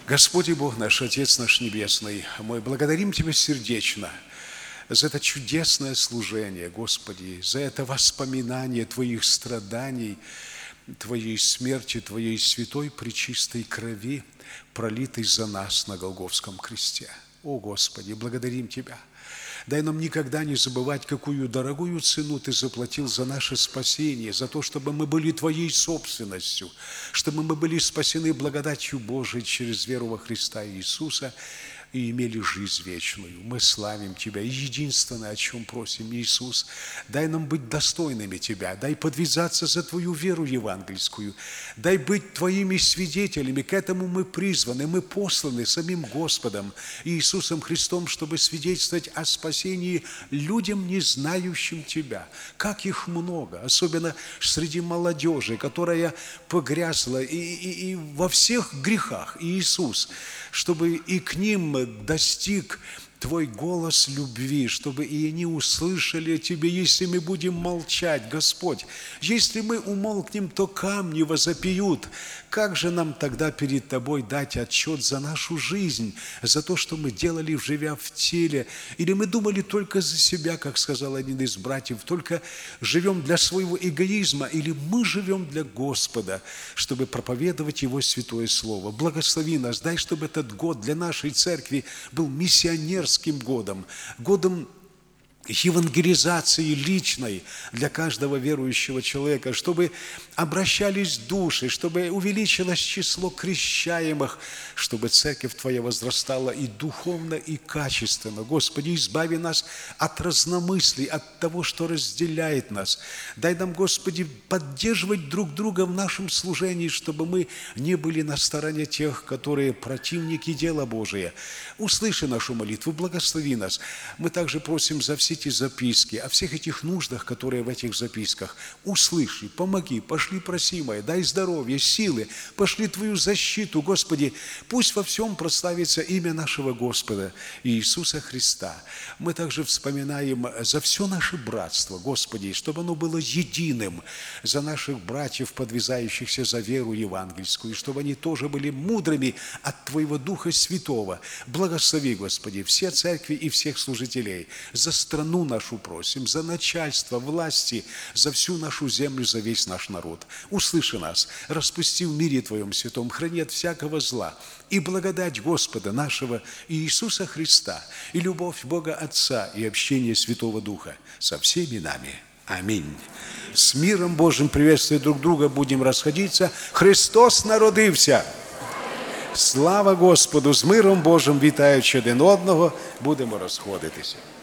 Господь и Бог наш, Отец наш Небесный, мы благодарим Тебя сердечно за это чудесное служение, Господи, за это воспоминание Твоих страданий, Твоей смерти, Твоей святой пречистой крови, пролитой за нас на Голгофском кресте. О, Господи, благодарим Тебя. Дай нам никогда не забывать, какую дорогую цену Ты заплатил за наше спасение, за то, чтобы мы были Твоей собственностью, чтобы мы были спасены благодатью Божией через веру во Христа Иисуса и имели жизнь вечную. Мы славим Тебя. И единственное, о чем просим, Иисус, дай нам быть достойными Тебя, дай подвязаться за Твою веру евангельскую, дай быть Твоими свидетелями. К этому мы призваны, мы посланы самим Господом Иисусом Христом, чтобы свидетельствовать о спасении людям, не знающим Тебя. Как их много, особенно среди молодежи, которая погрязла и во всех грехах. Иисус, чтобы и к ним достиг Твой голос любви, чтобы и они услышали о Тебе, если мы будем молчать, Господь. Если мы умолкнем, то камни возопьют. Как же нам тогда перед Тобой дать отчет за нашу жизнь, за то, что мы делали, живя в теле? Или мы думали только за себя, как сказал один из братьев, только живем для своего эгоизма, или мы живем для Господа, чтобы проповедовать Его святое Слово? Благослови нас, дай, чтобы этот год для нашей церкви был миссионерским годом, годом евангелизации личной для каждого верующего человека, чтобы обращались души, чтобы увеличилось число крещаемых, чтобы церковь Твоя возрастала и духовно, и качественно. Господи, избави нас от разномыслий, от того, что разделяет нас. Дай нам, Господи, поддерживать друг друга в нашем служении, чтобы мы не были на стороне тех, которые противники дела Божия. Услыши нашу молитву, благослови нас. Мы также просим за все эти записки, о всех этих нуждах, которые в этих записках. Услыши, помоги, пошли просимое, дай здоровье, силы, пошли Твою защиту, Господи. Пусть во всем прославится имя нашего Господа Иисуса Христа. Мы также вспоминаем за все наше братство, Господи, чтобы оно было единым, за наших братьев, подвязающихся за веру евангельскую, чтобы они тоже были мудрыми от Твоего Духа Святого. Благослови, Господи, все церкви и всех служителей, за страну нашу просим, за начальство, власти, за всю нашу землю, за весь наш народ. Услыши нас, распусти в мире Твоем святом, храни от всякого зла, и благодать Господа нашего Иисуса Христа, и любовь Бога Отца, и общение Святого Духа со всеми нами. Аминь. С миром Божьим, приветствуя друг друга, будем расходиться. Христос народився! Слава Господу! З миром Божим, вітаючи один одного, будемо розходитися.